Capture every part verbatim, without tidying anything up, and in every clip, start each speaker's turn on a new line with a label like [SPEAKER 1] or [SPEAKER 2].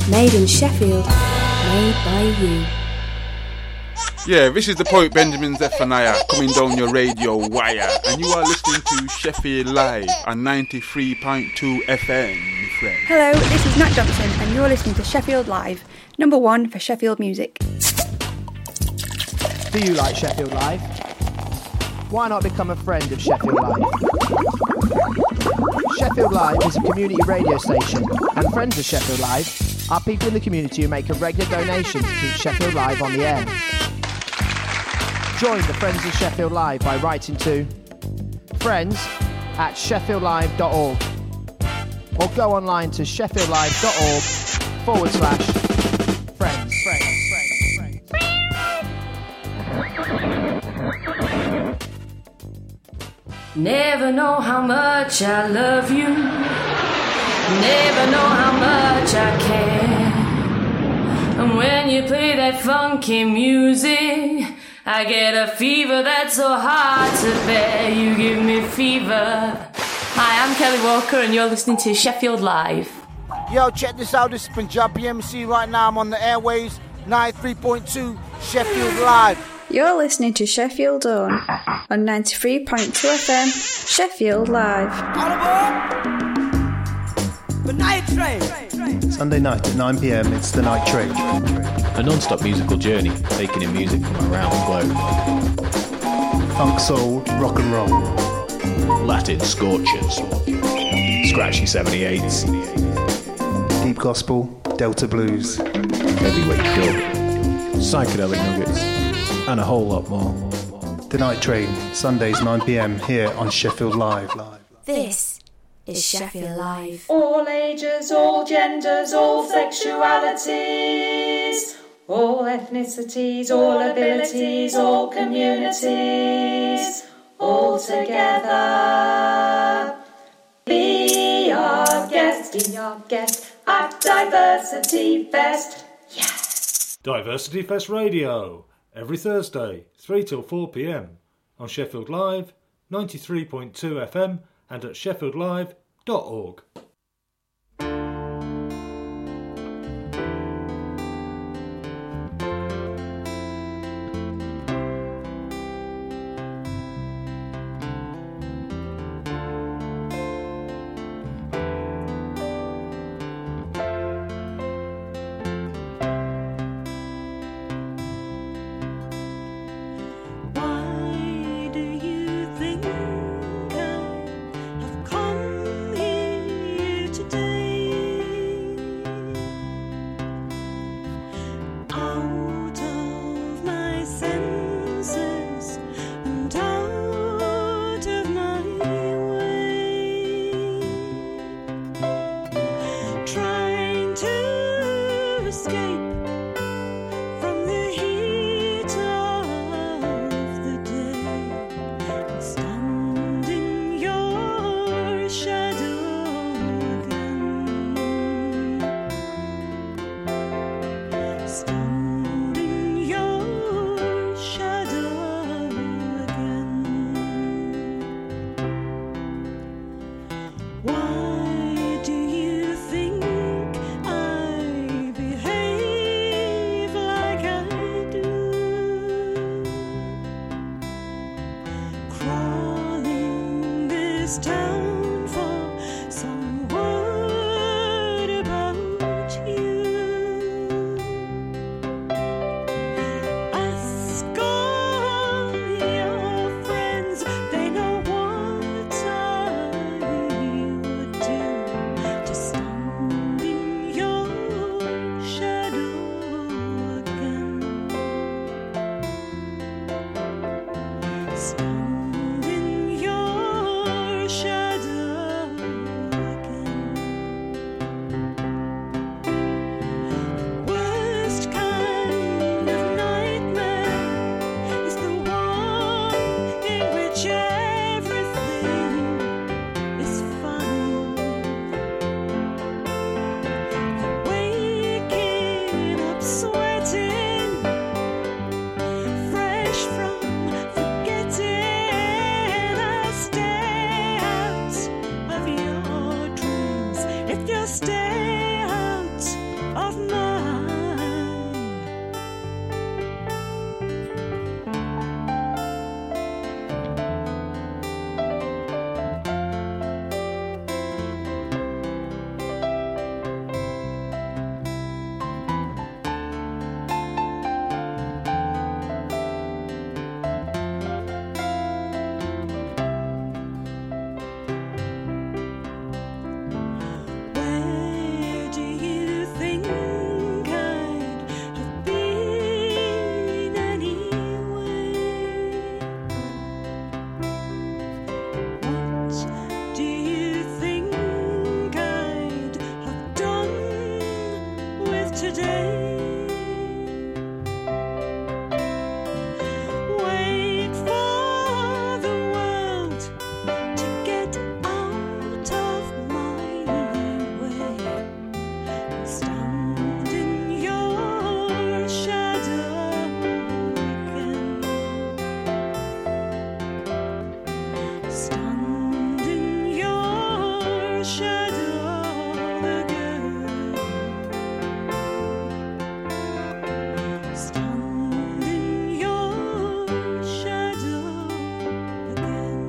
[SPEAKER 1] Made in Sheffield, made by you.
[SPEAKER 2] Yeah, this is the poet Benjamin Zephaniah coming down your radio wire, and you are listening to Sheffield Live on ninety-three point two F M, my friend.
[SPEAKER 3] Hello, this is Nat Johnson, and you're listening to Sheffield Live, number one for Sheffield music.
[SPEAKER 4] Do you like Sheffield Live? Why not become a friend of Sheffield Live? Sheffield Live is a community radio station, and friends of Sheffield Live are people in the community who make a regular donation to keep Sheffield Live on the air. Join the Friends of Sheffield Live by writing to friends at sheffield live dot org or go online to sheffield live dot org forward slash friends, friends, friends, friends.
[SPEAKER 5] Never know how much I love you. Never know how much I care. And when you play that funky music, I get a fever that's so hard to bear. You give me fever. Hi, I'm Kelly Walker and you're listening to Sheffield Live.
[SPEAKER 6] Yo, check this out. This is Punjabi M C. Right now I'm on the airways, ninety-three point two Sheffield Live.
[SPEAKER 3] You're listening to Sheffield On on ninety-three point two F M, Sheffield Live.
[SPEAKER 7] The Night Train.
[SPEAKER 8] Sunday night at nine p m, it's The Night Train.
[SPEAKER 9] A non-stop musical journey, taking in music from around the globe.
[SPEAKER 8] Funk, soul, rock and roll.
[SPEAKER 9] Latin scorchers. Scratchy seventy-eights.
[SPEAKER 8] Deep gospel, Delta blues.
[SPEAKER 9] Heavyweight dub. Psychedelic nuggets. And a whole lot more.
[SPEAKER 8] The Night Train, Sundays nine p m here on Sheffield Live.
[SPEAKER 1] This is Sheffield Live.
[SPEAKER 5] All ages, all genders, all sexualities, all ethnicities, all abilities, all communities, all together. Be our guest, be our guest at Diversity Fest. Yes!
[SPEAKER 10] Diversity Fest Radio, every Thursday, three till four p m on Sheffield Live, ninety-three point two F M and at sheffield live dot org.
[SPEAKER 11] Why do you think I have come here? today. Wait for the world to get out of my way. Stand in your shadow again. Stand in your shadow again. Stand in your shadow again.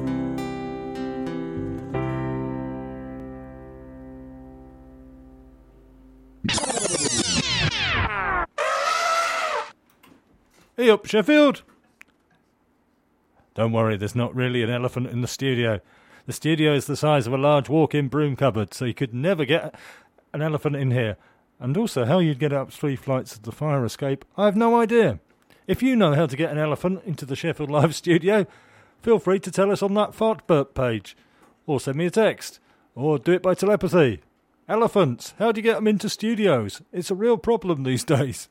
[SPEAKER 10] Hey up, Sheffield! Don't worry, there's not really an elephant in the studio. The studio is the size of a large walk-in broom cupboard, so you could never get an elephant in here. And also, how you'd get up three flights of the fire escape, I have no idea. If you know how to get an elephant into the Sheffield Live studio, feel free to tell us on that fart burp page. Or send me a text. Or do it by telepathy. Elephants, how do you get them into studios? It's a real problem these days.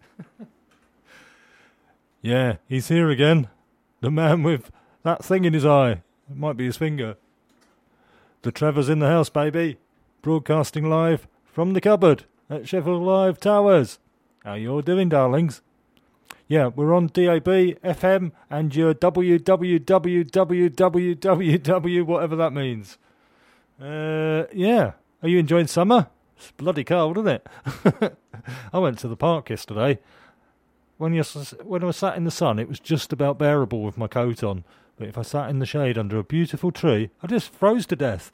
[SPEAKER 10] Yeah, he's here again. The man with that thing in his eye. It might be his finger. The Trevor's in the house, baby. Broadcasting live from the cupboard at Sheffield Live Towers. How you all doing, darlings? Yeah, we're on D A B, F M, and your W W W W W W W, whatever that means. Uh, yeah. Are you enjoying summer? It's bloody cold, isn't it? I went to the park yesterday. When, you, when I was sat in the sun, it was just about bearable with my coat on. But if I sat in the shade under a beautiful tree, I just froze to death.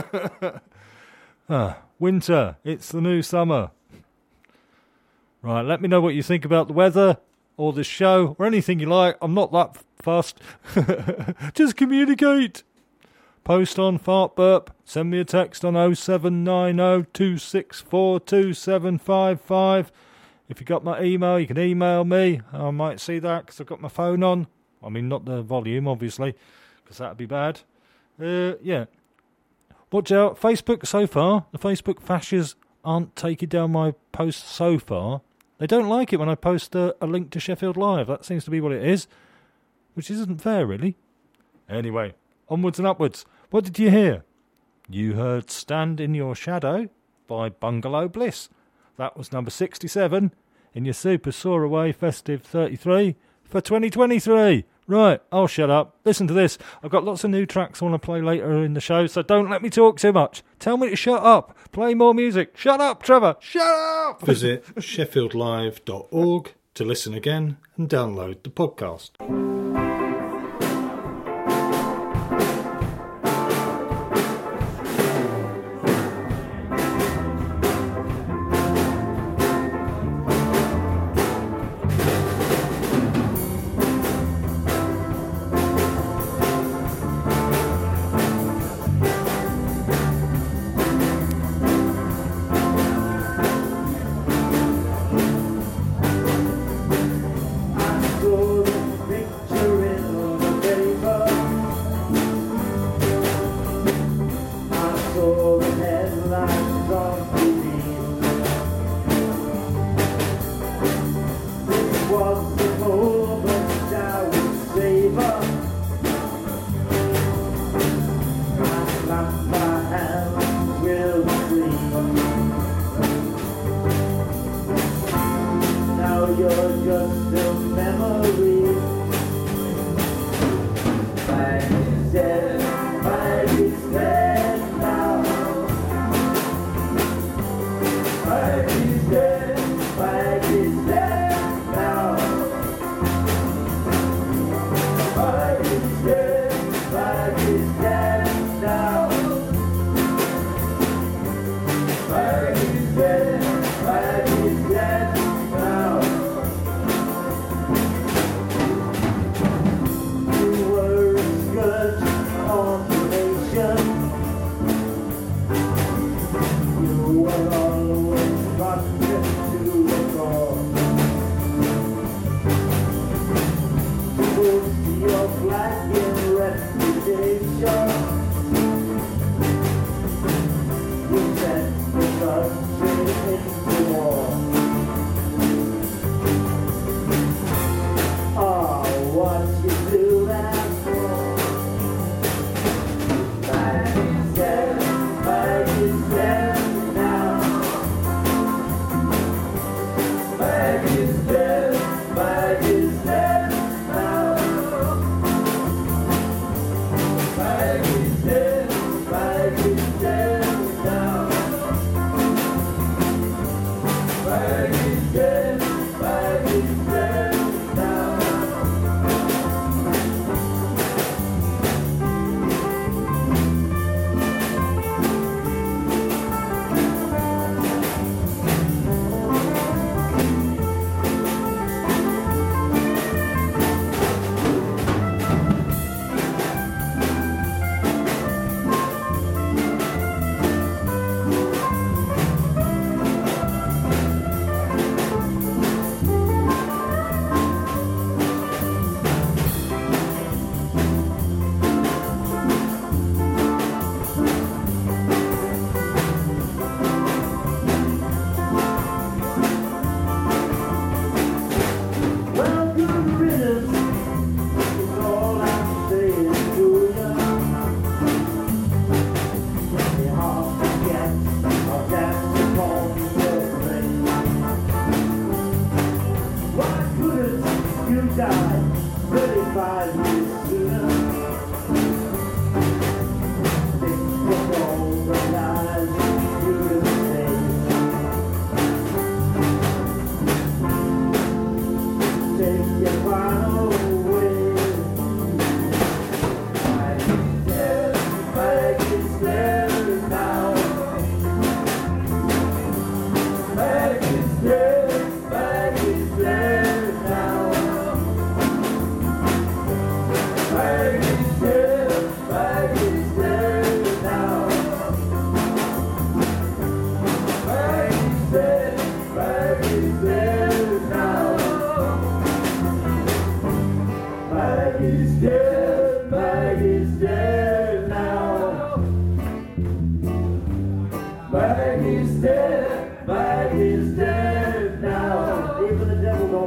[SPEAKER 10] ah, winter. It's the new summer. Right, let me know what you think about the weather, or the show, or anything you like. I'm not that fussed. Just communicate. Post on Fart Burp. Send me a text on oh seven nine oh two six four two seven five five. If you got my email, you can email me. I might see that because I've got my phone on. I mean, not the volume, obviously, because that would be bad. Uh, yeah. Watch out. Facebook so far. The Facebook fascists aren't taking down my posts so far. They don't like it when I post a, a link to Sheffield Live. That seems to be what it is, which isn't fair, really. Anyway, onwards and upwards. What did you hear? You heard Stand in Your Shadow by Bungalow Bliss. That was number sixty-seven in your Super Soar Away Festive thirty-three for twenty twenty-three. Right, I'll shut up. Listen to this. I've got lots of new tracks I want to play later in the show, so don't let me talk too much. Tell me to shut up. Play more music. Shut up, Trevor. Shut up! Visit sheffield live dot org to listen again and download the podcast.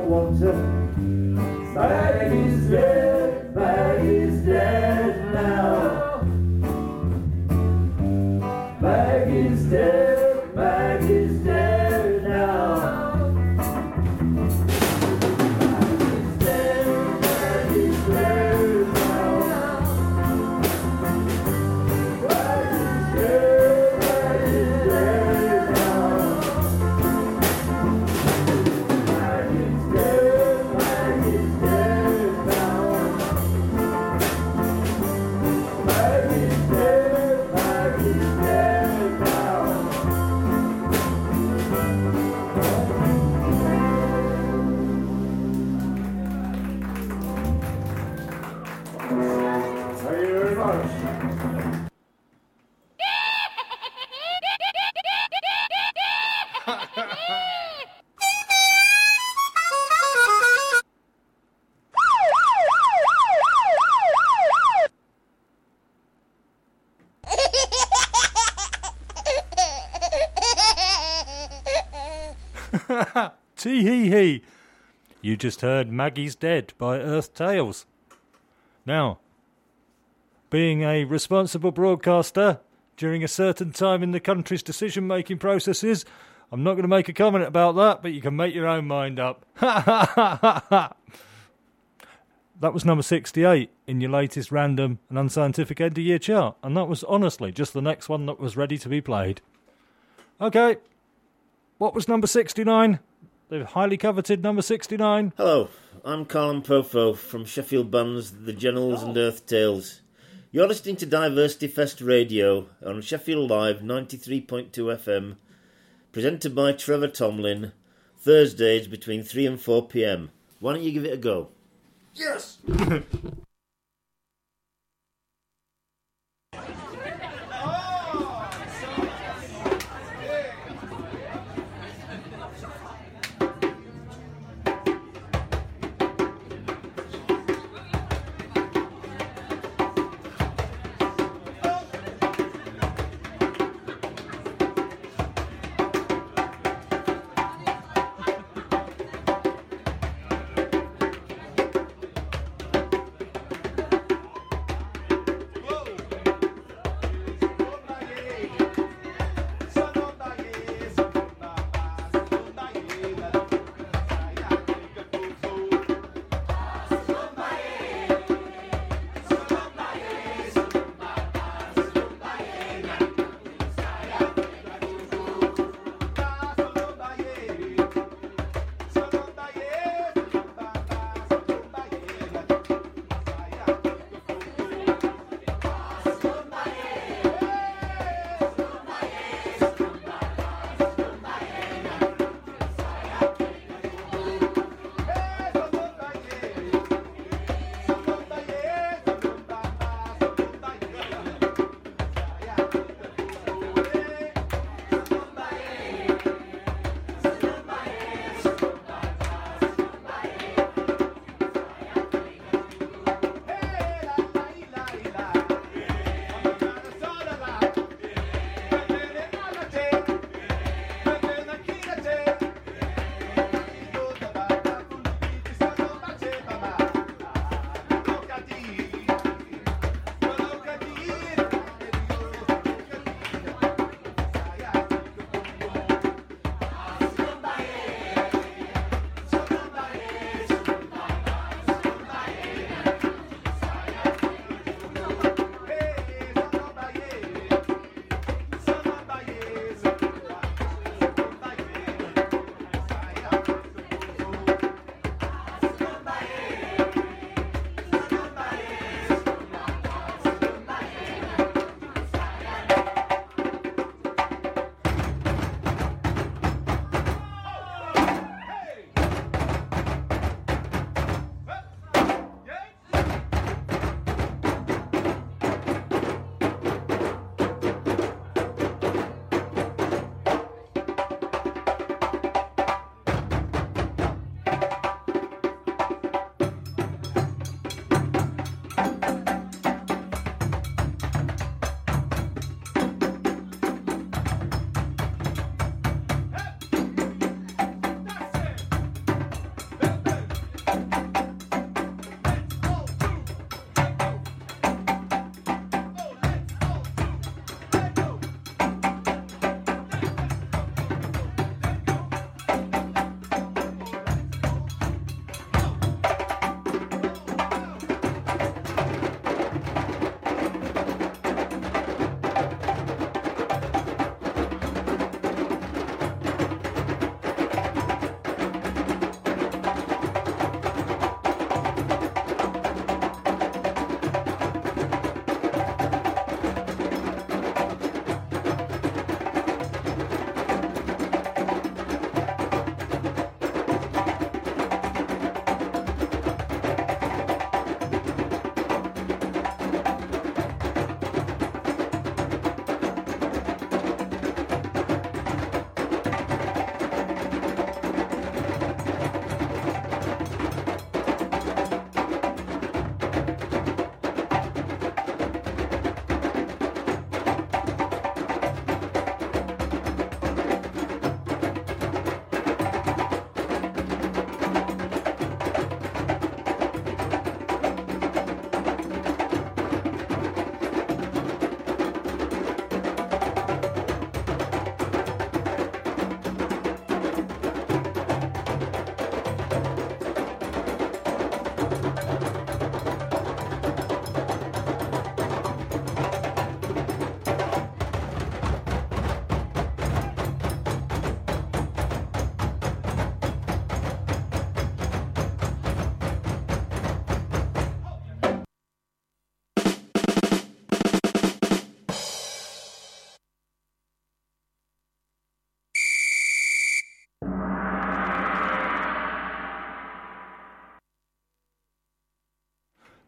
[SPEAKER 12] want her. Maggie's dead, Maggie's dead now. Maggie's dead, Maggie's dead now. Maggie's dead, Maggie's dead now. Maggie's dead, Maggie's dead now. Maggie's dead, Maggie's dead now. Maggie's dead, Maggie's dead now. Thank you very much.
[SPEAKER 10] Tee hee hee. You just heard Maggie's Dead by Earth Tales. Now, being a responsible broadcaster during a certain time in the country's decision-making processes, I'm not going to make a comment about that, but you can make your own mind up. That was number sixty-eight in your latest random and unscientific end-of-year chart, and that was honestly just the next one that was ready to be played. Okay, what was number sixty-nine? The highly coveted number sixty-nine.
[SPEAKER 13] Hello, I'm Colin Profo from Sheffield Buns, The Generals and Earth Tales. You're listening to Diversity Fest Radio on Sheffield Live ninety-three point two F M, presented by Trevor Tomlin, Thursdays between three and four p m. Why don't you give it a go?
[SPEAKER 12] Yes!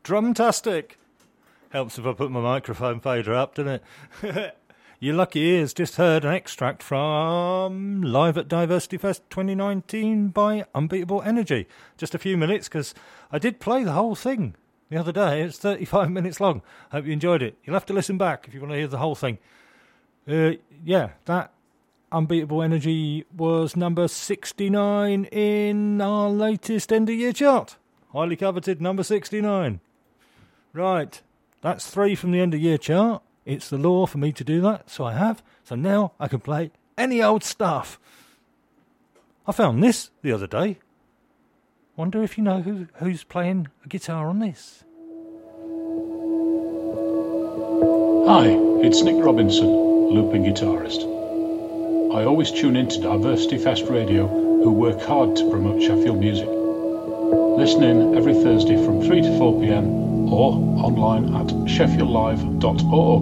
[SPEAKER 10] Drumtastic. Helps if I put my microphone fader up, doesn't it? Your lucky ears just heard an extract from Live at Diversity Fest twenty nineteen by Unbeatable Energy. Just a few minutes, because I did play the whole thing the other day. It's thirty-five minutes long. Hope you enjoyed it. You'll have to listen back if you want to hear the whole thing. Uh, yeah, that Unbeatable Energy was number sixty-nine in our latest end of year chart. Highly coveted number sixty-nine. Right, that's three from the end of year chart. It's the law for me to do that, so I have. So now I can play any old stuff. I found this the other day. Wonder if you know who, who's playing a guitar on this.
[SPEAKER 14] Hi, it's Nick Robinson, looping guitarist. I always tune into Diversity Fest Radio, who work hard to promote Sheffield music. Listen in every Thursday from three to four p.m. or online at sheffield live dot org.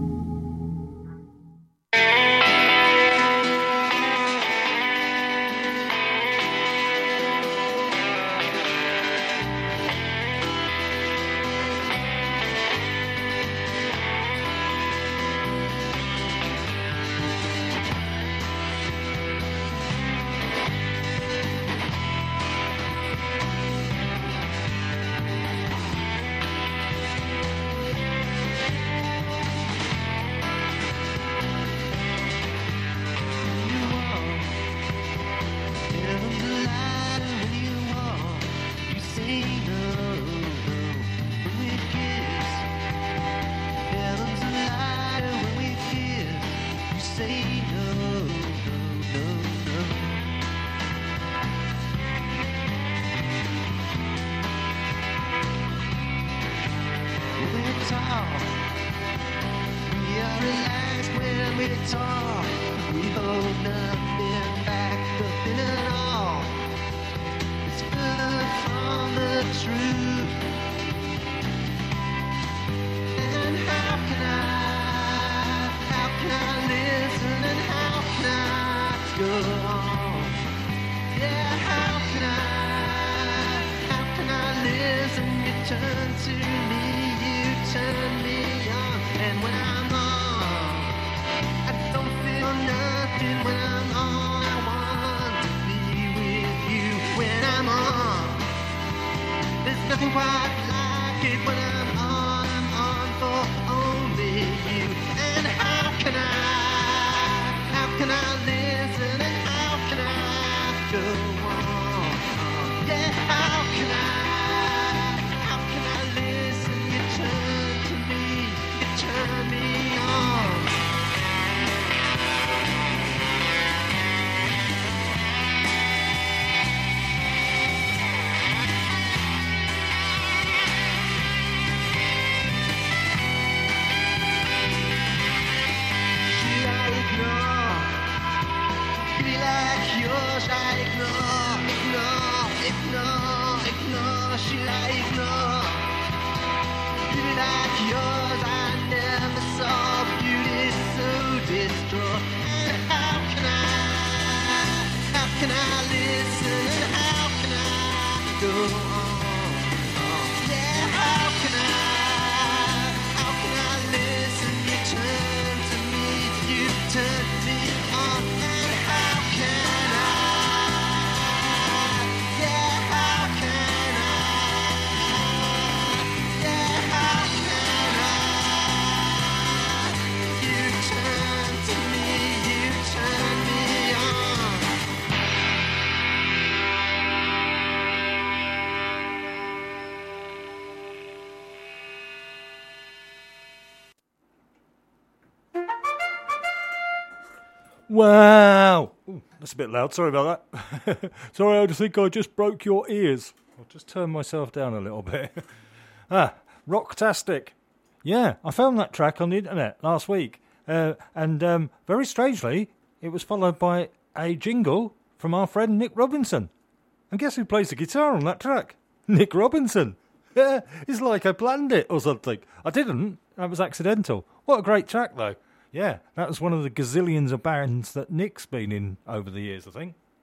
[SPEAKER 10] Wow! Ooh, that's a bit loud, sorry about that. Sorry, I think I just broke your ears. I'll just turn myself down a little bit. ah, Rocktastic. Yeah, I found that track on the internet last week. Uh, and um, very strangely, it was followed by a jingle from our friend Nick Robinson. And guess who plays the guitar on that track? Nick Robinson. Yeah, it's like I planned it or something. I didn't. That was accidental. What a great track, though. Yeah, that was one of the gazillions of bands that Nick's been in over the years, I think.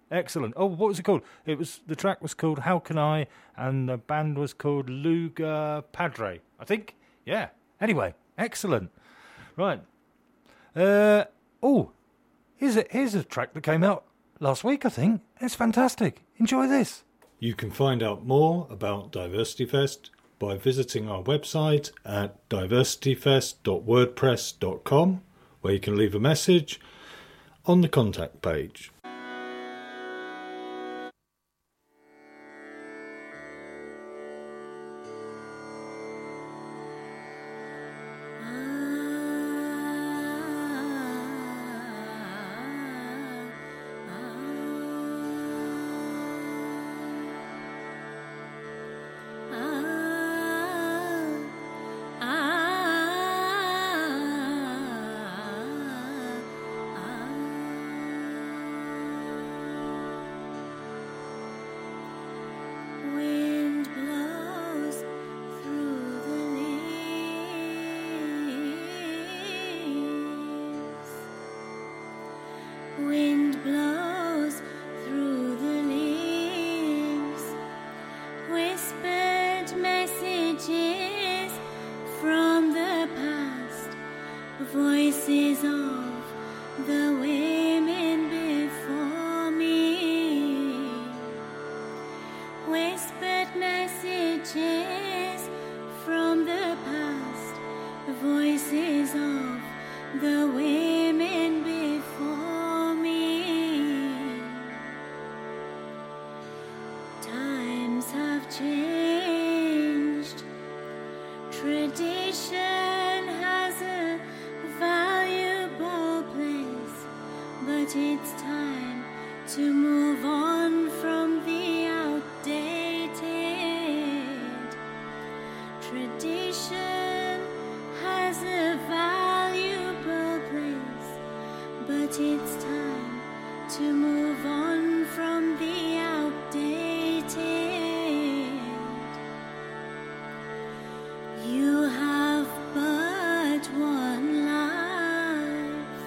[SPEAKER 10] Excellent. Oh, what was it called? It was the track was called How Can I, and the band was called Luga Padre, I think. Yeah. Anyway, excellent. Right. Uh, oh, here's a, here's a track that came out last week, I think. It's fantastic. Enjoy this.
[SPEAKER 9] You can find out more about Diversity Fest by visiting our website at diversity fest dot wordpress dot com, where you can leave a message on the contact page.
[SPEAKER 11] Wind blows through the leaves. Wind blows through the leaves. Whispered messages from the past. Voices of the women before me. Whispered messages from the past, voices of the women before me. Times have changed. Tradition has a valuable place, but it's time to move on from the outdated. Tradition has a valuable place, but it's time to move on from the outdated. You have but one life.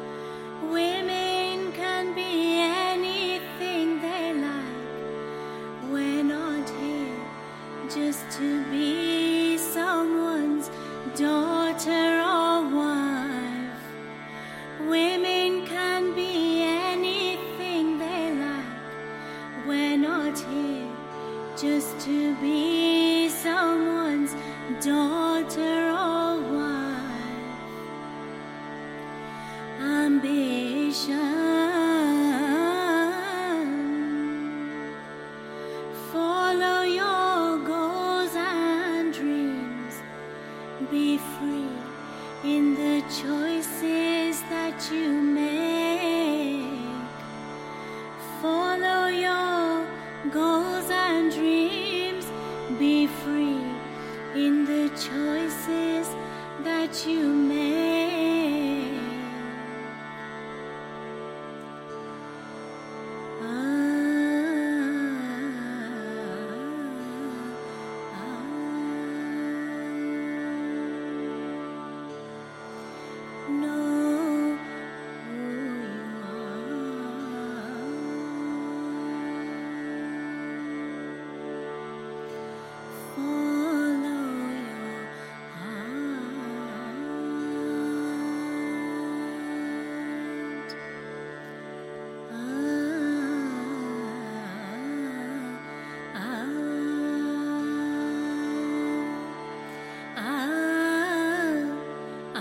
[SPEAKER 11] Women can be anything they like. We're not here just to be someone's daughter or wife. Women can be anything they like. We're not here just to be someone's daughter or wife. Ambition. Follow your goals and dreams. Be free in the choices that you make. Follow your goals and dreams. Be free in the choices that you make. Know who you are. Follow your heart. Ah, ah, ah,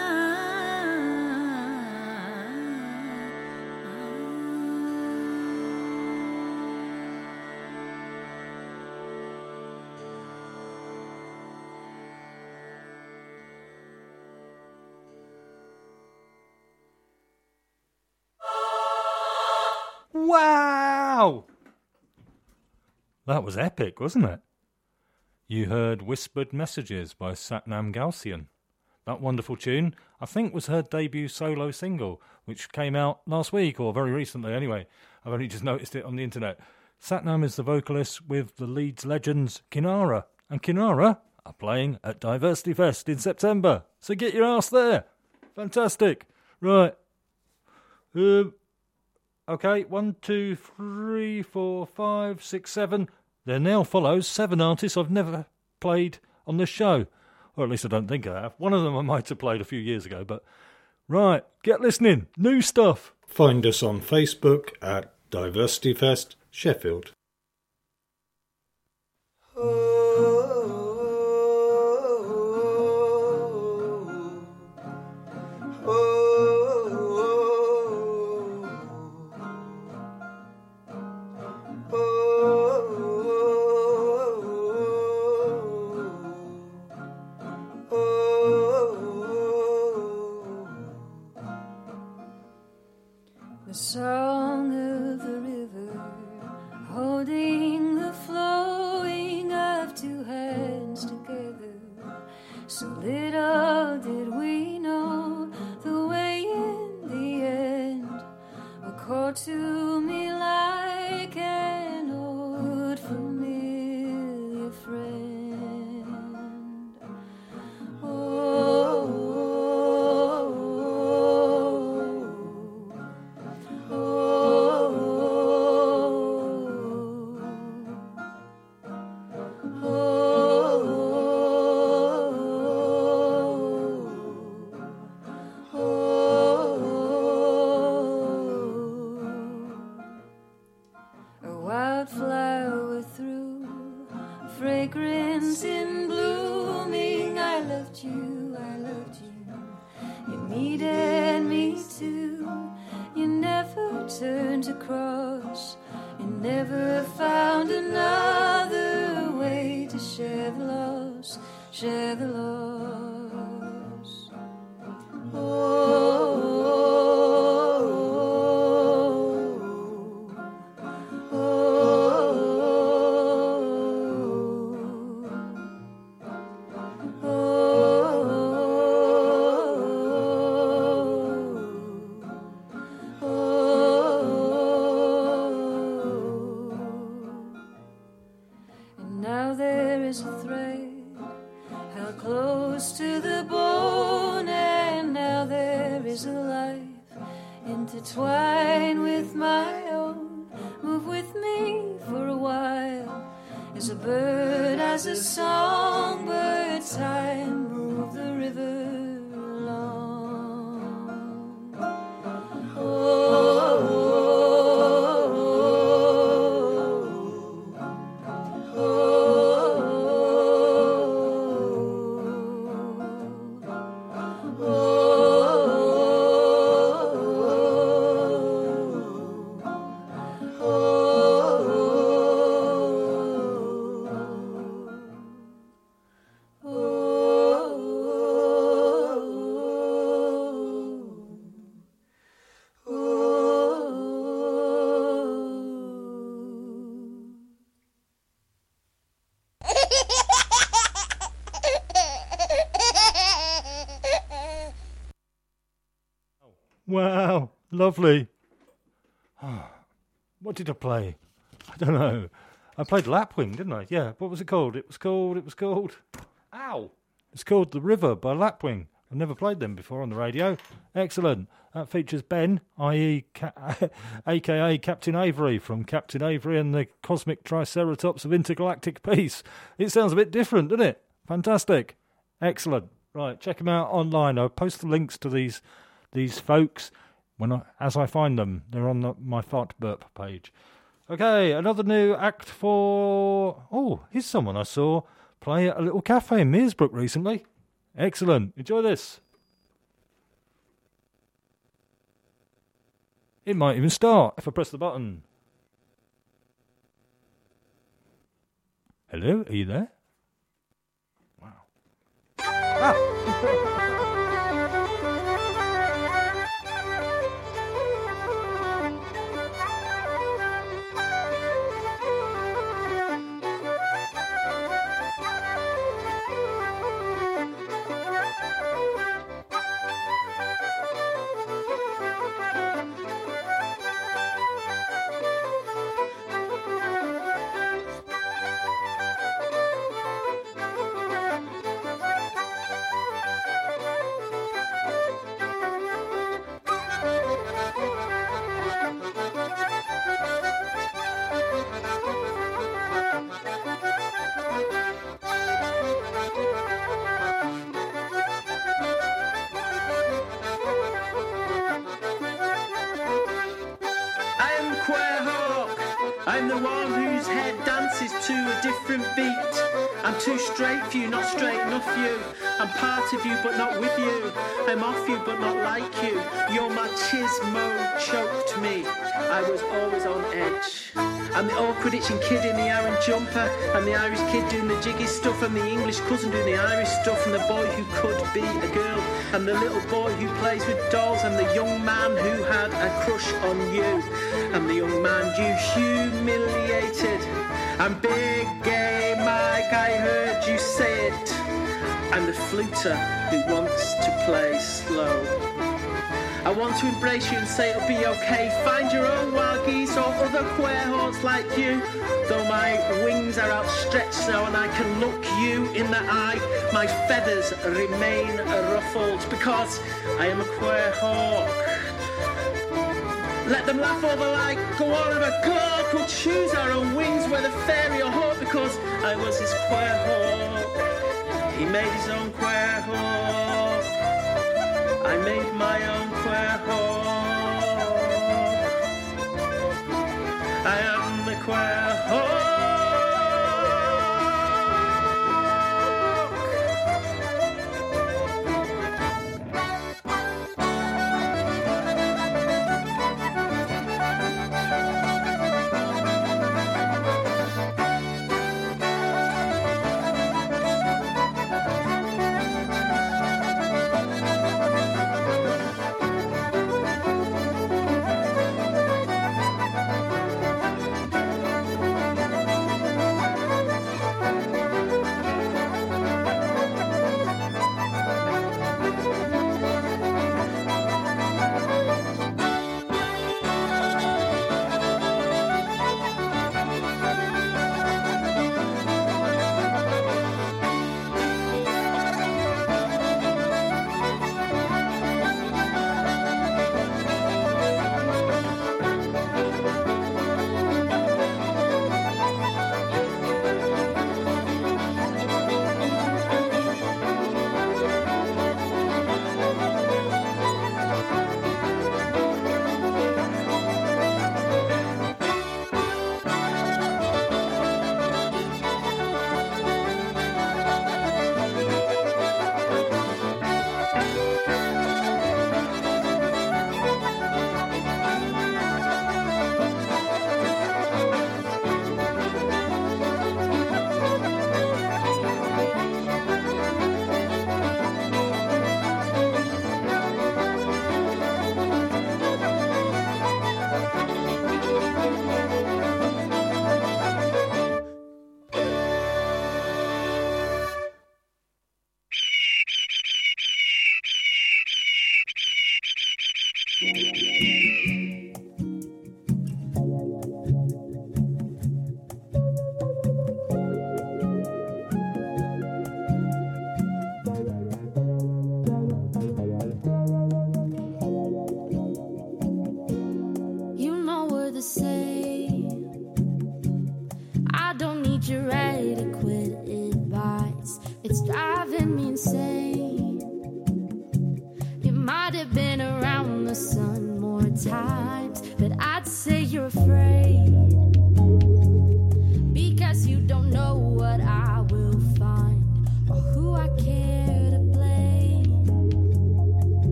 [SPEAKER 10] Wow! That was epic, wasn't it? You heard Whispered Messages by Satnam Gaussian. That wonderful tune, I think, was her debut solo single, which came out last week, or very recently anyway. I've only just noticed it on the internet. Satnam is the vocalist with the Leeds legends Kinara, and Kinara are playing at Diversity Fest in September, so get your ass there. Fantastic. Right. Um, Okay, one, two, three, four, five, six, seven. There now follows seven artists I've never played on this show. Or at least I don't think I have. One of them I might have played a few years ago, but... Right, get listening. New stuff.
[SPEAKER 9] Find us on Facebook at Diversity Fest Sheffield.
[SPEAKER 11] The song of the river, holding the flowing of two hands together. So little did we know the way in the end would call to me like an old familiar friend. Oh, wildflower through fragrance in blooming. I loved you, I loved you. You needed me too. You never turned across. You never found another way to share the loss, share the loss. Oh. Now there is a thread held close to the bone, and now there is a life intertwined with my own. Move with me for a while, as a bird, as a songbird. Time move the river along. Oh.
[SPEAKER 10] Wow, lovely. What did I play? I don't know. I played Lapwing, didn't I? Yeah, what was it called? It was called, it was called... Ow! It's called The River by Lapwing. I've never played them before on the radio. Excellent. That features Ben, that is, Ca- a k a. Captain Avery, from Captain Avery and the Cosmic Triceratops of Intergalactic Peace. It sounds a bit different, doesn't it? Fantastic. Excellent. Right, check them out online. I'll post the links to these these folks when I, as I find them. They're on the, my Fart Burp page. Okay, another new act for... Oh, here's someone I saw play at a little cafe in Meersbrook recently. Excellent. Enjoy this. It might even start if I press the button. Hello, are you there? Wow. Ah!
[SPEAKER 15] I'm the one whose head dances to a different beat. I'm too straight for you, not straight enough for you. I'm part of you but not with you. I'm off you but not like you. Your machismo choked me. I was always on edge. I'm the awkward itching kid in the Aaron jumper. I'm the Irish kid doing the jiggy stuff. I'm the English cousin doing the Irish stuff. I'm the boy who could be a girl. I'm the little boy who plays with dolls. I'm the young man who had a crush on you. I'm the young man you humiliated. I'm big gay Mike, I heard you say it. I'm the fluter who wants to play slow. I want to embrace you and say it'll be okay. Find your own wild geese or other queer horse like you. Though my wings are outstretched now and I can look you in the eye, my feathers remain ruffled because I am a queer hawk. Let them laugh all they like, go on and a girl. We'll choose our own wings, whether fairy or hawk, because I was his queer hawk. He made his own queer hawk. I made my own queer hawk. I am the queer hawk.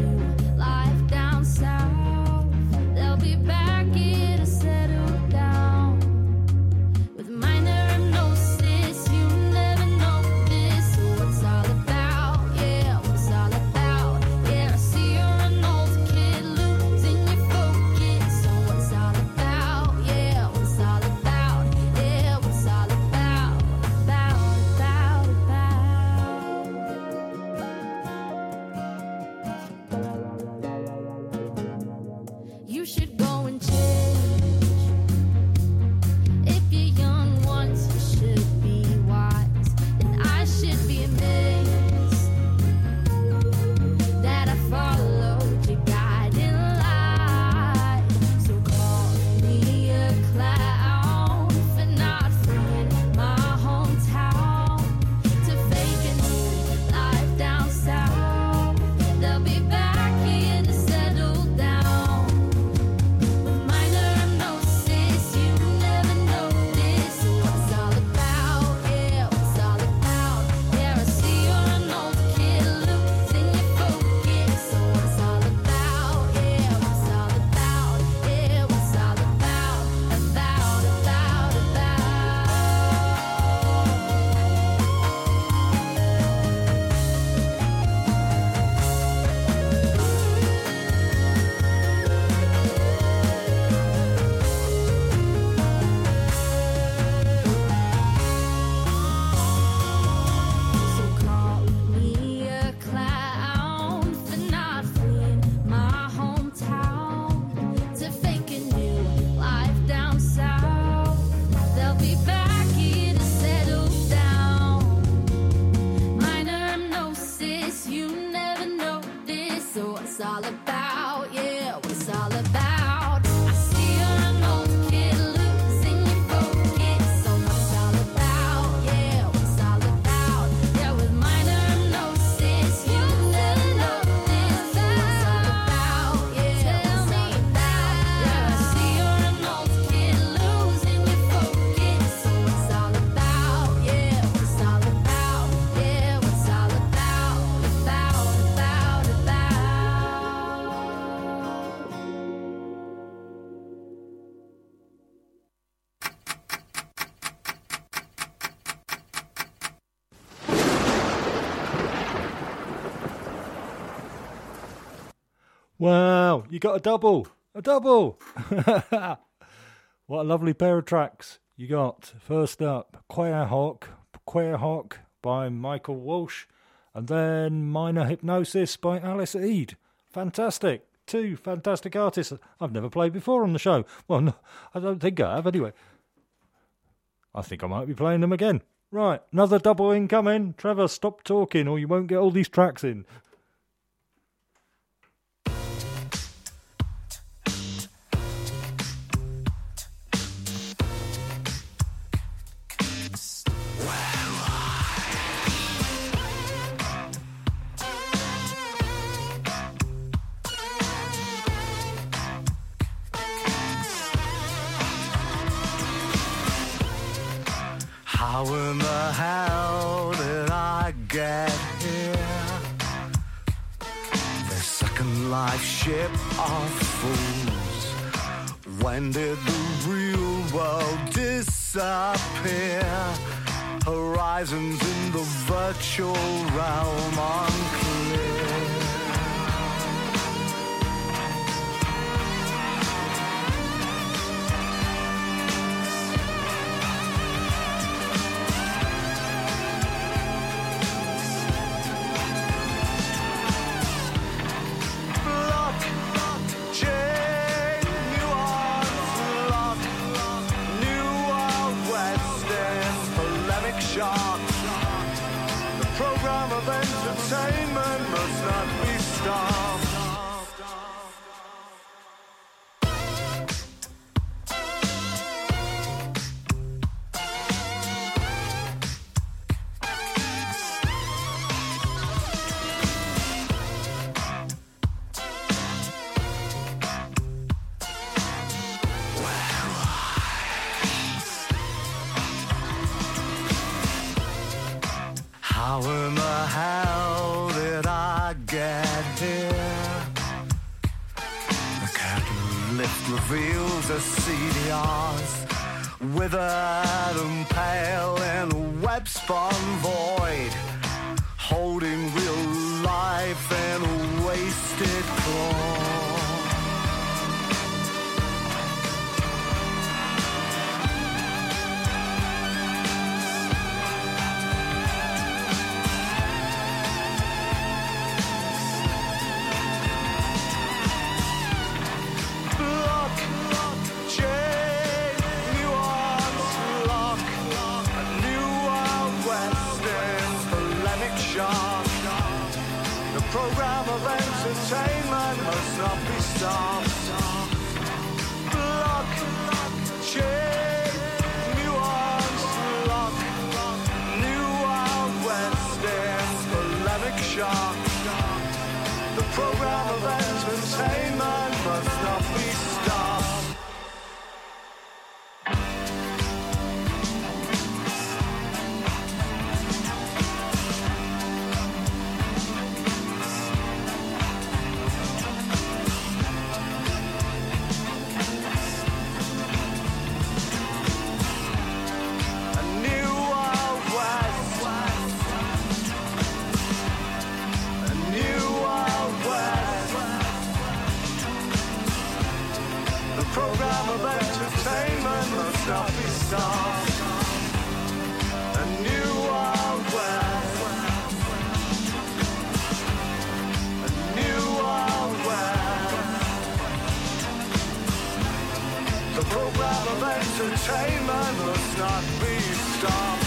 [SPEAKER 11] Life down south, they'll be back here to settle down.
[SPEAKER 10] Wow, you got a double. A double. What a lovely pair of tracks you got. First up, Queer Hawk, Queer Hawk by Michael Walsh, and then Minor Hypnosis by Alice Eade. Fantastic. Two fantastic artists I've never played before on the show. Well, no, I don't think I have anyway. I think I might be playing them again. Right, another double incoming. Trevor, stop talking or you won't get all these tracks in.
[SPEAKER 16] How in the hell did I get here? The second life ship of fools. When did the real world disappear? Horizons in the virtual realm unclear. The program of entertainment must not be stopped. How in the hell did I get here? The curtain lift reveals a C D Rs, withered and pale in a web-spun void, holding real life in a wasted claw. Program of entertainment must not be stopped. Block, chain, nuance, lock, new Wild West ends, polemic shock. The program of entertainment must not be stopped. Program of entertainment must not be stopped. A new Wild West. A new Wild West. The program of entertainment must not be stopped.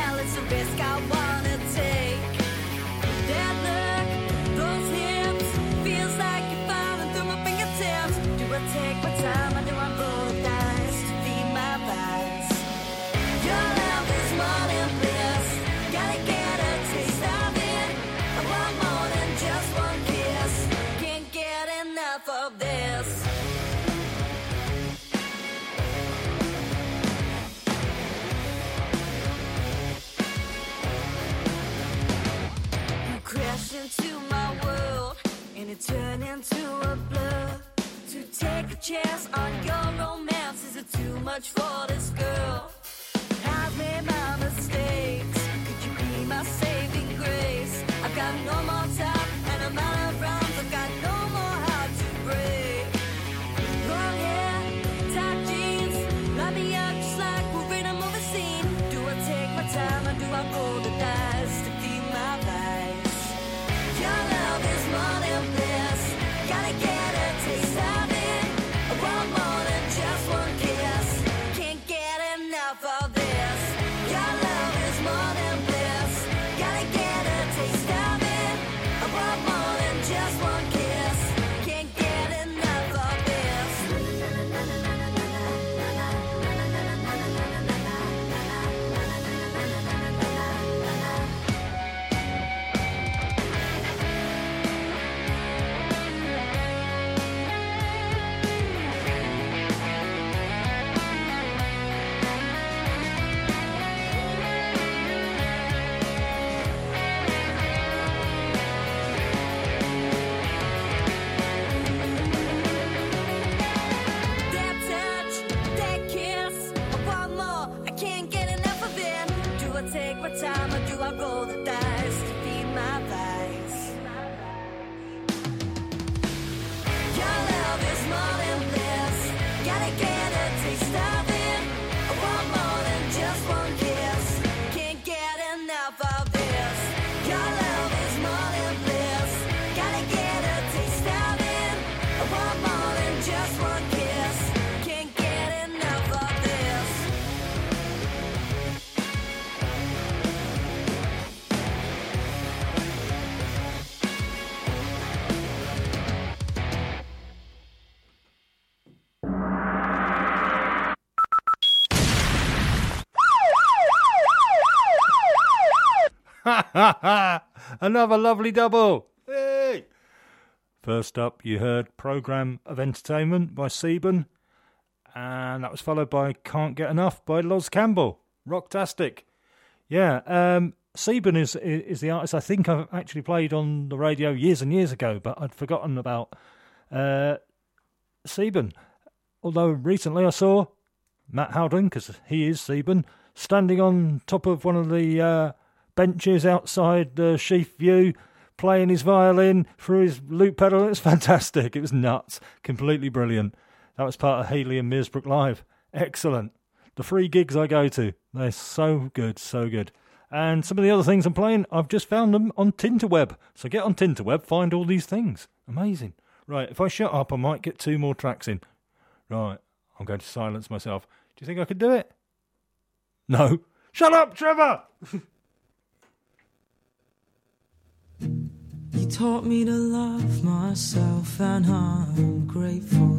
[SPEAKER 11] Risk I wanna take. Dead look, those hips. into my world, and it turned into a blur. To take a chance on your romance, is it too much for this girl? I've made my mistakes, could you be my saving grace? I've got no more time, and I'm out of rounds, I've got no more heart to break. Long hair, tight jeans, light me up just like we're in a movie scene. Do I take my time, or do I roll the dice to feed my vice? Your love is more than bliss, gotta get a taste of it. I want more than just one kiss, can't get enough of this. Your love is more than bliss, gotta get a taste of it. I want more than just one kiss, can't get enough of this. That touch, that kiss, I want more, I can't get enough of it. Do I take my time, or do I roll the dice to feed my vice? Your love is more than bliss, gotta get a taste of it. I want more than just one kiss, can't get enough of this. Your love is more than bliss, gotta get a taste of it. I want more than just one kiss, can't get enough of this.
[SPEAKER 10] Ha ha ha! Another lovely double. Hey! First up, you heard Programme of Entertainment by Seben, and that was followed by Can't Get Enough by Loz Campbell. Rocktastic. Yeah, um, Seben is is the artist I think I've actually played on the radio years and years ago, but I'd forgotten about uh, Seben. Although recently I saw Matt Howden, because he is Seben, standing on top of one of the uh, benches outside the Sheaf View, playing his violin through his loop pedal. It was fantastic. It was nuts. Completely brilliant. That was part of Healy and Mearsbrook Live. Excellent. The free gigs I go to, they're so good, so good. And some of the other things I'm playing, I've just found them on Tinterweb. So get on Tinterweb, find all these things. Amazing. Right, if I shut up, I might get two more tracks in. Right, I'm going to silence myself. Do you think I could do it? No. Shut up, Trevor!
[SPEAKER 17] You taught me to love myself, and I'm grateful.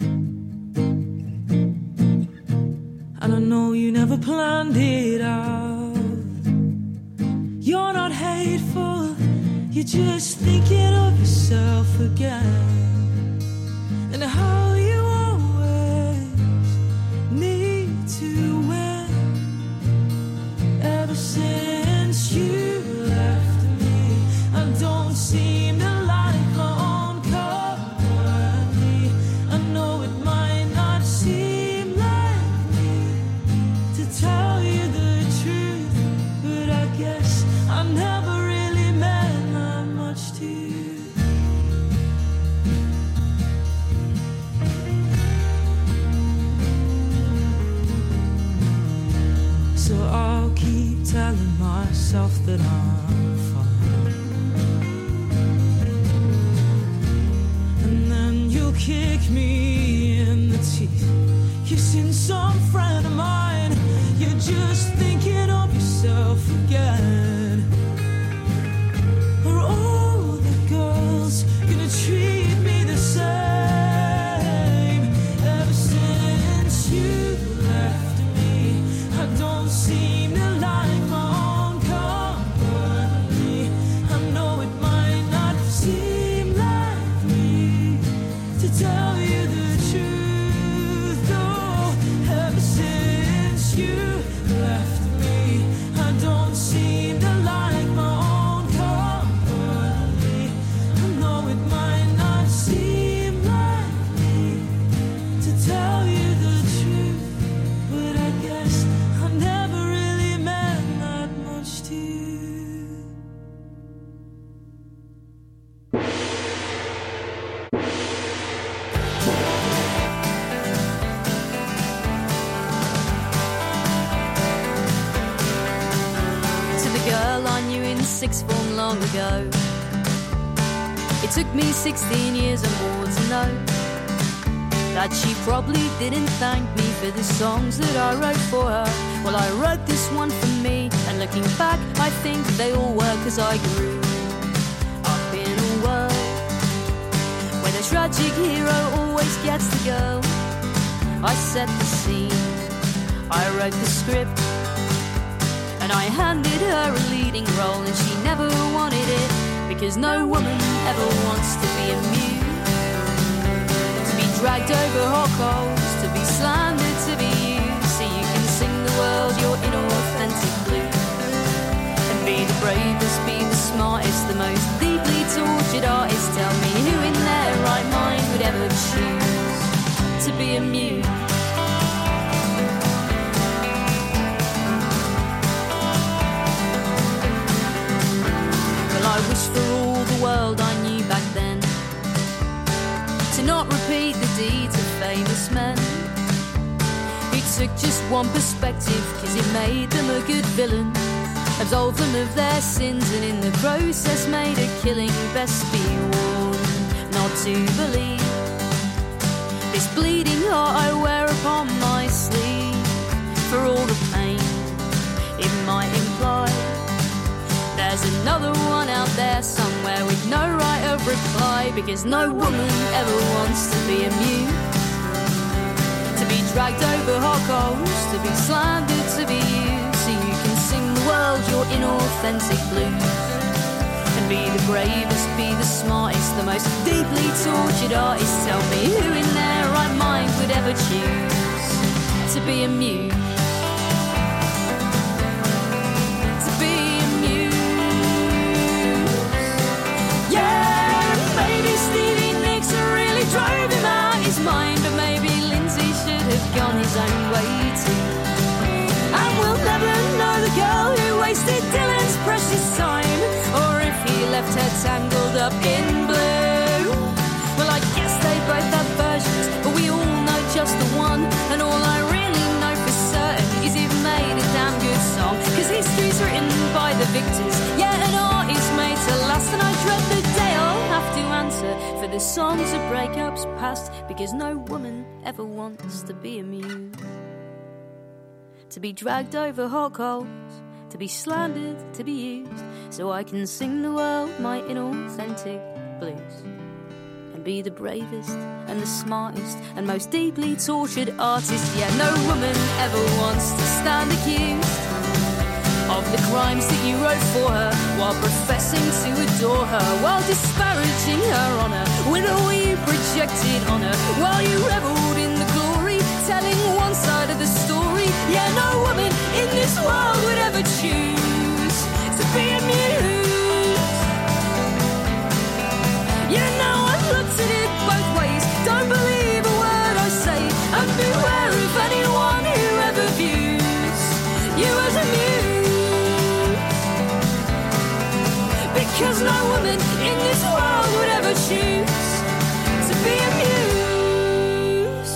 [SPEAKER 17] And I know you never planned it out. You're not hateful, you're just thinking of yourself again. And how you always need to win. Ever since you left me, I don't seem to like my own company. I know it might not seem like me to tell you the truth, but I guess I never really meant that much to you. So I'll keep telling myself that I'm fine, and then you'll kick me in the teeth, kissing some friend of mine. You're just thinking of yourself again. Are all the girls gonna treat me the same? Ever since you left me, I don't seem to like my own company. I know it might not seem like me to tell you the truth. Oh, ever since you left me, I don't seem to like my own company.
[SPEAKER 5] knew in sixth form long ago. It took me sixteen years or more to know that she probably didn't thank me for the songs that I wrote for her. Well, I wrote this one for me, and looking back, I think they all were 'cause I grew up in a world where the tragic hero always gets the girl. I set the scene, I wrote the script, and I handed her a leading role, and she never wanted it, because no woman ever wants to be a muse, to be dragged over hot coals, to be slandered, to be used, so you can sing the world your inauthentic blues, and be the bravest, be the smartest, the most deeply tortured artist. Tell me who in their right mind would ever choose to be a muse. I wish for all the world I knew back then to not repeat the deeds of famous men who took just one perspective 'cause it made them a good villain, absolved them of their sins, and in the process made a killing. Best be warned not to believe this bleeding heart I wear upon my sleeve, for all the pain it might imply. There's another one out there somewhere with no right of reply, because no woman ever wants to be a muse, to be dragged over hot coals, to be slandered, to be used, so you can sing the world your inauthentic blues, and be the bravest, be the smartest, the most deeply tortured artist. Tell me who in their right mind would ever choose to be a muse. Drove him out his mind, but maybe Lindsay should have gone his own way too. And we'll never know the girl who wasted Dylan's precious time, or if he left her tangled up in blue. Well, I guess they both have versions, but we all know just the one. And all I really know for certain is it made a damn good song, 'cause history's written by the victors, yeah, and art is made to last. And I dread the day I'll have to answer for the songs of breakups past, because no woman ever wants to be a muse, to be dragged over hot coals, to be slandered, to be used, so I can sing the world my inauthentic blues, and be the bravest and the smartest and most deeply tortured artist. Yeah, no woman ever wants to stand accused of the crimes that you wrote for her, while professing to adore her, while disparaging her honour with all you projected on her, while you revelled in the glory, telling one side of the story. Yeah, no woman in this world would ever choose to be a muse. Yeah, now I've looked at it both ways, don't believe a word I say, and beware of anyone who ever views you as a muse, because no woman in this world would ever choose to be a muse.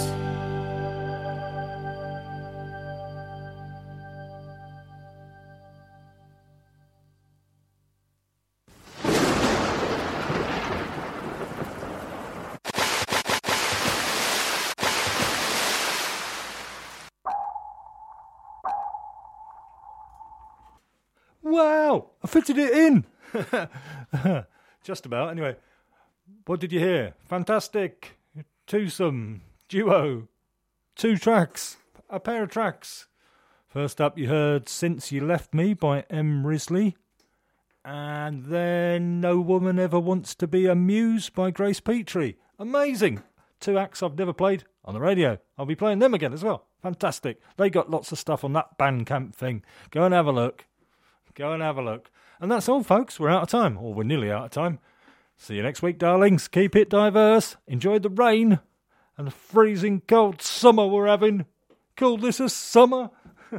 [SPEAKER 10] Wow, I fitted it in. Just about. Anyway, what did you hear? Fantastic, twosome, duo, two tracks, a pair of tracks. First up you heard Since You Left Me by M. Risley, and then No Woman Ever Wants to Be a Muse by Grace Petrie. Amazing. Two acts I've never played on the radio. I'll be playing them again as well. Fantastic. They got lots of stuff on that Bandcamp thing. Go and have a look. Go and have a look. And that's all, folks. We're out of time, or we're nearly out of time. See you next week, darlings. Keep it diverse. Enjoy the rain and the freezing cold summer we're having. Call this a summer.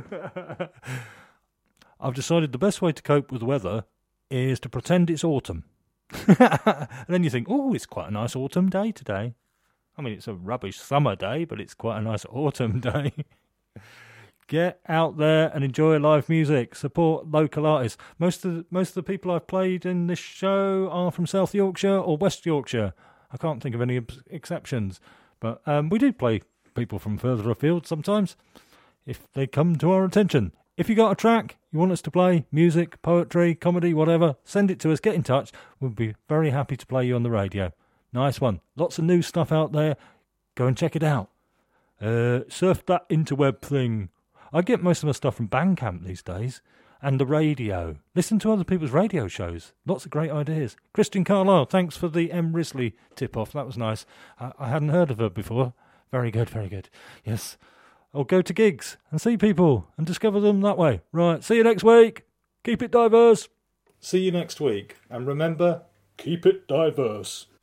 [SPEAKER 10] I've decided the best way to cope with the weather is to pretend it's autumn. And then you think, oh, it's quite a nice autumn day today. I mean, it's a rubbish summer day, but it's quite a nice autumn day. Get out there and enjoy live music. Support local artists. Most of the, most of the people I've played in this show are from South Yorkshire or West Yorkshire. I can't think of any ex- exceptions. But um, we do play people from further afield sometimes, if they come to our attention. If you got a track you want us to play, music, poetry, comedy, whatever, send it to us. Get in touch. We'll be very happy to play you on the radio. Nice one. Lots of new stuff out there. Go and check it out. Uh, surf that interweb thing. I get most of my stuff from Bandcamp these days. And the radio. Listen to other people's radio shows. Lots of great ideas. Christian Carlisle, thanks for the M. Risley tip-off. That was nice. I, I hadn't heard of her before. Very good, very good. Yes. Or go to gigs and see people and discover them that way. Right. See you next week. Keep it diverse.
[SPEAKER 9] See you next week. And remember, keep it diverse.